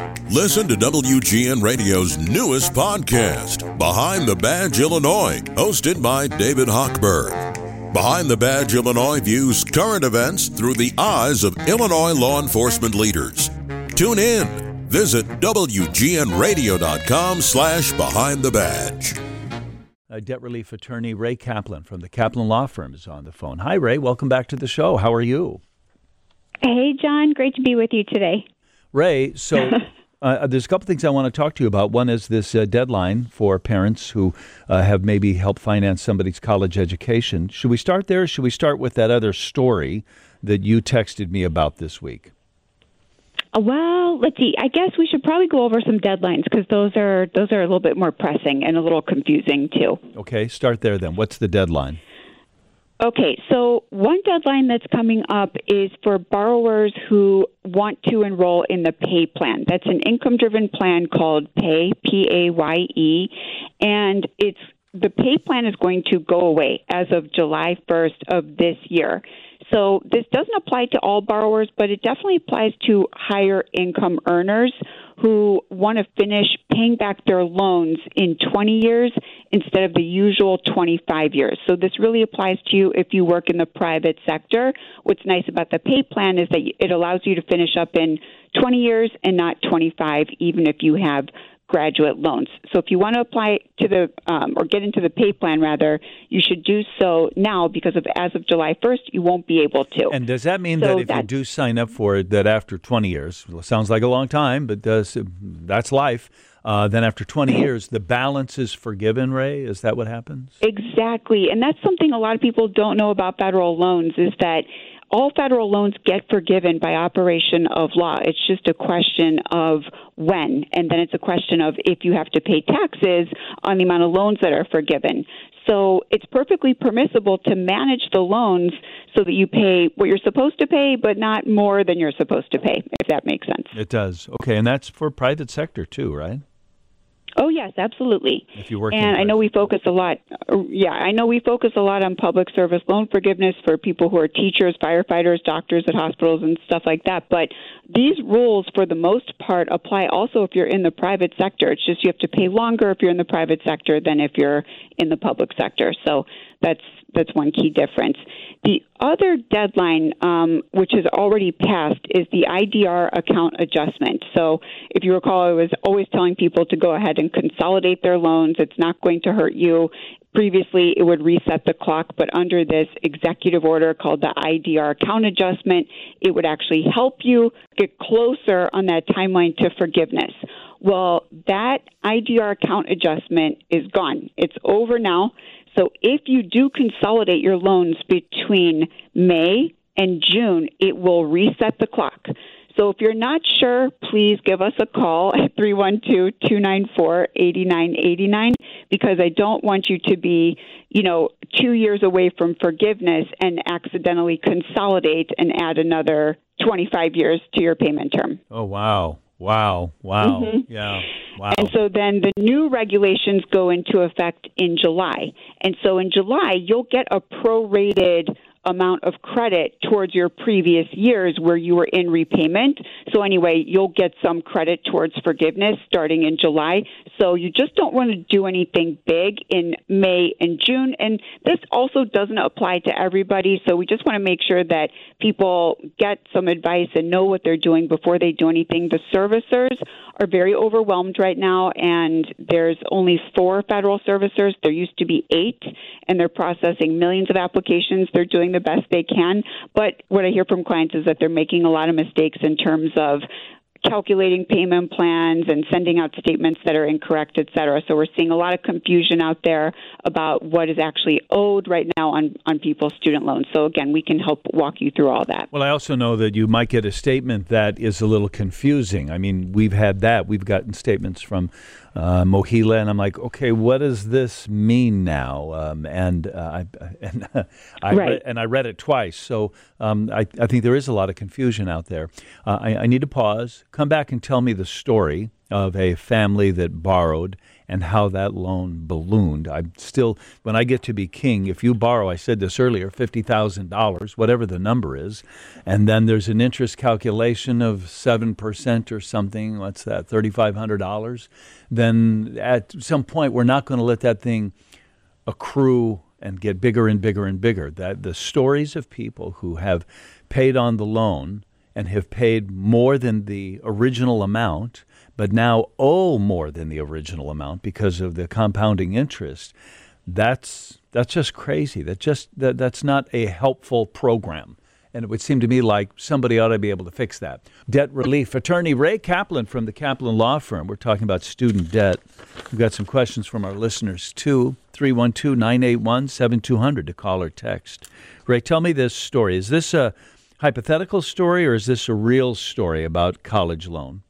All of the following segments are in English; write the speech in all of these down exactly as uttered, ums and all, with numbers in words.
Listen to W G N Radio's newest podcast, Behind the Badge Illinois, hosted by David Hochberg. Behind the Badge Illinois views current events through the eyes of Illinois law enforcement leaders. Tune in. Visit W G N radio dot com slash behind the badge. Uh, debt relief attorney Ray Kaplan from the Kaplan Law Firm is on the phone. Hi, Ray. Welcome back to the show. How are you? Hey, John. Great to be with you today. Ray, so uh, there's a couple things I want to talk to you about. One is this uh, deadline for parents who uh, have maybe helped finance somebody's college education. Should we start there, or should we start with that other story that you texted me about this week? Uh, well, let's see. I guess we should probably go over some deadlines because those are those are a little bit more pressing and a little confusing too. Okay, start there then. What's the deadline? Okay, so one deadline that's coming up is for borrowers who want to enroll in the PAYE plan. That's an income-driven plan called PAYE, P A Y E, and it's the PAYE plan is going to go away as of July first of this year. So this doesn't apply to all borrowers, but it definitely applies to higher income earners who want to finish paying back their loans in twenty years instead of the usual twenty-five years. So this really applies to you if you work in the private sector. What's nice about the PAYE plan is that it allows you to finish up in twenty years and not twenty-five, even if you have graduate loans. So if you want to apply to the um, or get into the PAYE plan, rather, you should do so now because of as of July first, you won't be able to. And does that mean so that if you do sign up for it, that after twenty years, well, sounds like a long time, but does, that's life, uh, then after twenty years, the balance is forgiven, Ray? Is that what happens? Exactly. And that's something a lot of people don't know about federal loans is that all federal loans get forgiven by operation of law. It's just a question of when, and then it's a question of if you have to pay taxes on the amount of loans that are forgiven. So it's perfectly permissible to manage the loans so that you pay what you're supposed to pay, but not more than you're supposed to pay, if that makes sense. It does. Okay, and that's for private sector too, right? Oh, yes, absolutely. If you work and I know we focus a lot. Yeah, I know we focus a lot on public service loan forgiveness for people who are teachers, firefighters, doctors at hospitals, and stuff like that. But these rules, for the most part, apply also if you're in the private sector. It's just you have to pay longer if you're in the private sector than if you're in the public sector. So that's that's one key difference. The other deadline, um, which has already passed, is the I D R account adjustment. So if you recall, I was always telling people to go ahead and consolidate their loans. It's not going to hurt you. Previously, it would reset the clock, but under this executive order called the I D R account adjustment, it would actually help you get closer on that timeline to forgiveness. Well, that I D R account adjustment is gone. It's over now. So if you do consolidate your loans between May and June, it will reset the clock. So if you're not sure, please give us a call at three one two, two nine four, eight nine eight nine because I don't want you to be, you know, two years away from forgiveness and accidentally consolidate and add another twenty-five years to your payment term. Oh, wow. Wow. Wow. Mm-hmm. Yeah. Wow. And so then the new regulations go into effect in July. And so in July, you'll get a prorated amount of credit towards your previous years where you were in repayment. So anyway, you'll get some credit towards forgiveness starting in July. So you just don't want to do anything big in May and June. And this also doesn't apply to everybody. So we just want to make sure that people get some advice and know what they're doing before they do anything. The servicers are very overwhelmed right now, and there's only four federal servicers. There used to be eight, and they're processing millions of applications. They're doing the best they can. But what I hear from clients is that they're making a lot of mistakes in terms of calculating payment plans and sending out statements that are incorrect, et cetera. So we're seeing a lot of confusion out there about what is actually owed right now on, on people's student loans. So again, we can help walk you through all that. Well, I also know that you might get a statement that is a little confusing. I mean, we've had that. We've gotten statements from uh, Mohila, and I'm like, okay, what does this mean now? Um, and uh, I and uh, I right. re- and I read it twice. So um, I, I think there is a lot of confusion out there. Uh, I, I need to pause. come back and tell me the story of a family that borrowed and how that loan ballooned. I'm still, when I get to be king, if you borrow, I said this earlier, fifty thousand dollars, whatever the number is, and then there's an interest calculation of seven percent or something, what's that, three thousand five hundred dollars, then at some point we're not going to let that thing accrue and get bigger and bigger and bigger. That the stories of people who have paid on the loan and have paid more than the original amount, but now owe more than the original amount because of the compounding interest, that's that's just crazy. That just that, that's not a helpful program. And it would seem to me like somebody ought to be able to fix that. Debt relief. Attorney Ray Kaplan from the Kaplan Law Firm. We're talking about student debt. We've got some questions from our listeners, too. three one two, nine eight one, seven two zero zero to call or text. Ray, tell me this story. Is this a hypothetical story or is this a real story about college loan?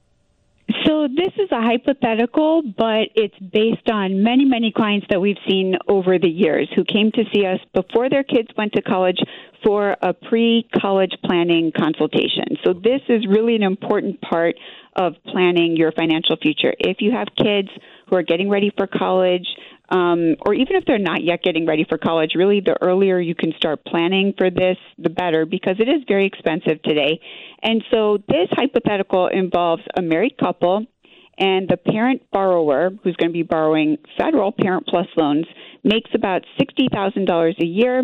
So this is a hypothetical, but it's based on many, many clients that we've seen over the years who came to see us before their kids went to college for a pre-college planning consultation. So this is really an important part of planning your financial future. If you have kids who are getting ready for college, um, or even if they're not yet getting ready for college, really the earlier you can start planning for this, the better, because it is very expensive today. And so this hypothetical involves a married couple, and the parent borrower, who's going to be borrowing federal Parent Plus loans, makes about sixty thousand dollars a year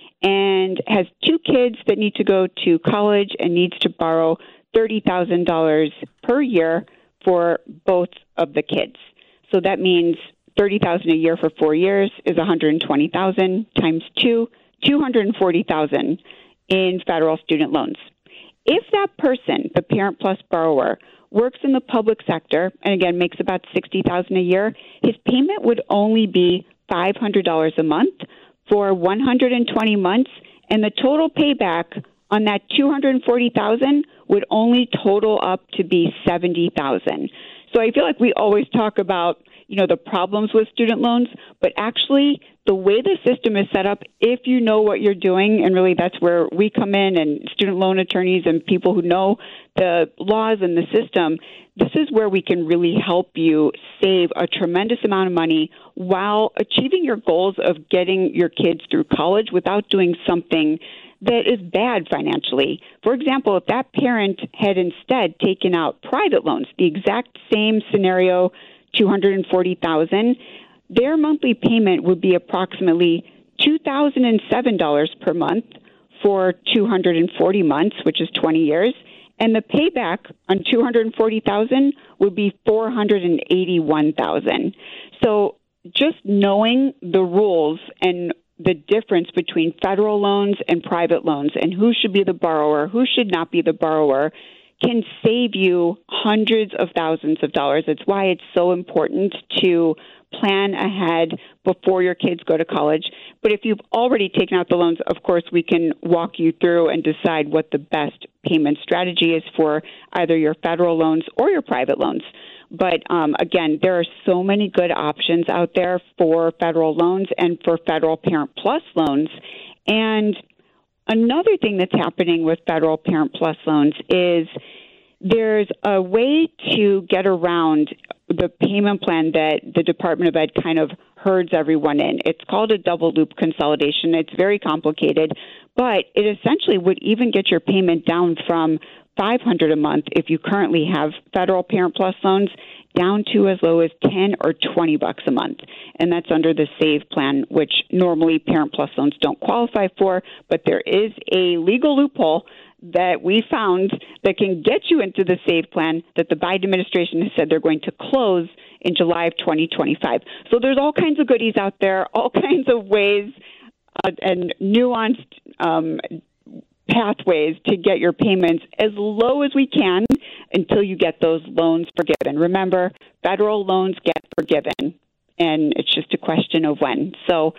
and has two kids that need to go to college and needs to borrow thirty thousand dollars per year for both of the kids. So that means thirty thousand dollars a year for four years is one hundred twenty thousand dollars times two, two hundred forty thousand dollars in federal student loans. If that person, the Parent Plus borrower, works in the public sector and, again, makes about sixty thousand dollars a year, his payment would only be five hundred dollars a month for one hundred twenty months, and the total payback on that two hundred forty thousand dollars would only total up to be seventy thousand dollars. So I feel like we always talk about, you know, the problems with student loans, but actually the way the system is set up, if you know what you're doing, and really that's where we come in, and student loan attorneys and people who know the laws and the system, this is where we can really help you save a tremendous amount of money while achieving your goals of getting your kids through college without doing something that is bad financially. For example, if that parent had instead taken out private loans, the exact same scenario, two hundred forty thousand dollars, their monthly payment would be approximately two thousand seven dollars per month for two hundred forty months, which is twenty years, and the payback on two hundred forty thousand dollars would be four hundred eighty-one thousand dollars. So just knowing the rules and the difference between federal loans and private loans and who should be the borrower, who should not be the borrower, can save you hundreds of thousands of dollars. It's why it's so important to plan ahead before your kids go to college. But if you've already taken out the loans, of course, we can walk you through and decide what the best payment strategy is for either your federal loans or your private loans. But um, again, there are so many good options out there for federal loans and for federal Parent Plus loans. And another thing that's happening with federal Parent Plus loans is there's a way to get around the payment plan that the Department of Ed kind of herds everyone in. It's called a double loop consolidation. It's very complicated, but it essentially would even get your payment down from five hundred dollars a month if you currently have federal Parent Plus loans down to as low as ten or twenty bucks a month. And that's under the SAVE plan, which normally Parent Plus loans don't qualify for, but there is a legal loophole that we found that can get you into the SAVE plan that the Biden administration has said they're going to close in July of twenty twenty-five. So there's all kinds of goodies out there, all kinds of ways uh, and nuanced um, pathways to get your payments as low as we can until you get those loans forgiven. Remember, federal loans get forgiven, and it's just a question of when. So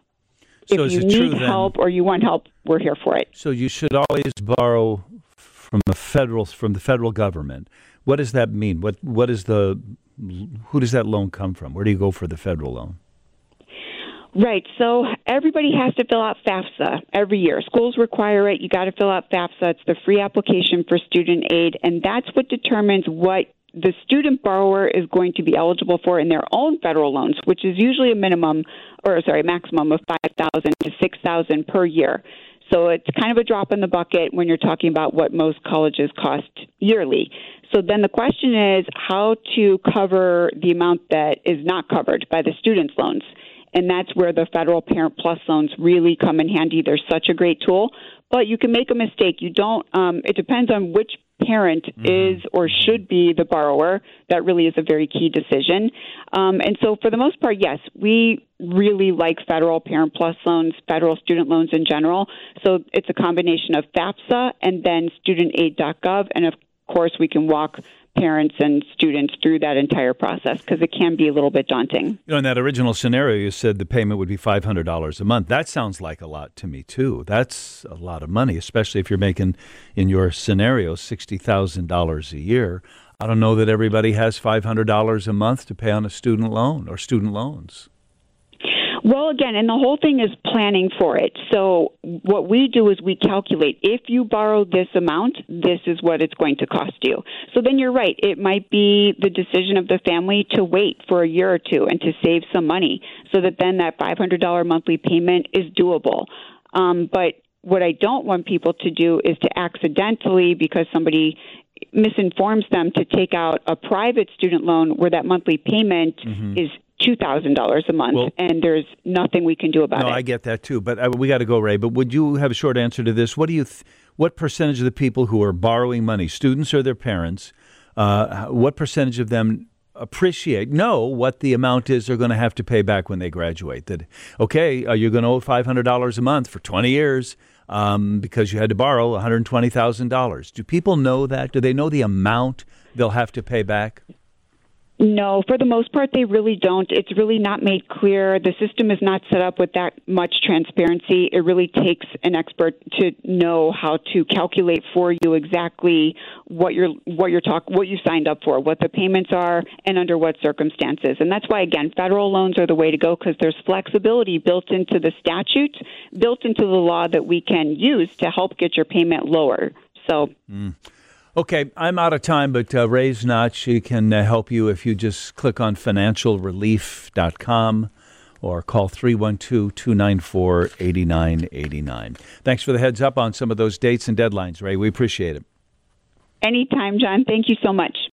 So if is you it need true, help then, or you want help, we're here for it. So you should always borrow from the federal from the federal government. What does that mean? What what is the who does that loan come from? Where do you go for the federal loan? Right. So everybody has to fill out FAFSA every year. Schools require it. You got to fill out FAFSA. It's the free application for student aid, and that's what determines what the student borrower is going to be eligible for in their own federal loans, which is usually a minimum, or sorry, maximum of five thousand to six thousand per year. So it's kind of a drop in the bucket when you're talking about what most colleges cost yearly. So then the question is how to cover the amount that is not covered by the student's loans. And that's where the federal Parent Plus loans really come in handy. They're such a great tool, but you can make a mistake. You don't, um, it depends on which parent mm-hmm. is or should be the borrower. That really is a very key decision. Um, and so for the most part, yes, we really like federal Parent Plus loans, federal student loans in general. So it's a combination of FAFSA and then student aid dot gov. And of course, we can walk parents and students through that entire process because it can be a little bit daunting. You know, in that original scenario, you said the payment would be five hundred dollars a month. That sounds like a lot to me, too. That's a lot of money, especially if you're making, in your scenario, sixty thousand dollars a year. I don't know that everybody has five hundred dollars a month to pay on a student loan or student loans. Well, again, and the whole thing is planning for it. So what we do is we calculate, if you borrow this amount, this is what it's going to cost you. So then you're right. It might be the decision of the family to wait for a year or two and to save some money so that then that five hundred dollars monthly payment is doable. Um, but what I don't want people to do is to accidentally, because somebody misinforms them, to take out a private student loan where that monthly payment mm-hmm. is two thousand dollars a month, well, and there's nothing we can do about no, it. No, I get that too, but I, we got to go, Ray. But would you have a short answer to this? What do you, th- what percentage of the people who are borrowing money, students or their parents, uh, what percentage of them appreciate, know what the amount is they're going to have to pay back when they graduate? That, okay, uh, you're going to owe five hundred dollars a month for twenty years um, because you had to borrow one hundred twenty thousand dollars. Do people know that? Do they know the amount they'll have to pay back? No, for the most part, they really don't. It's really not made clear. The system is not set up with that much transparency. It really takes an expert to know how to calculate for you exactly what you're what you're talk what you signed up for, what the payments are, and under what circumstances. And that's why, again, federal loans are the way to go because there's flexibility built into the statute, built into the law that we can use to help get your payment lower. So. Mm. Okay, I'm out of time, but uh, Ray's not. She can uh, help you if you just click on financial relief dot com or call three one two, two nine four, eight nine eight nine. Thanks for the heads up on some of those dates and deadlines, Ray. We appreciate it. Anytime, John. Thank you so much.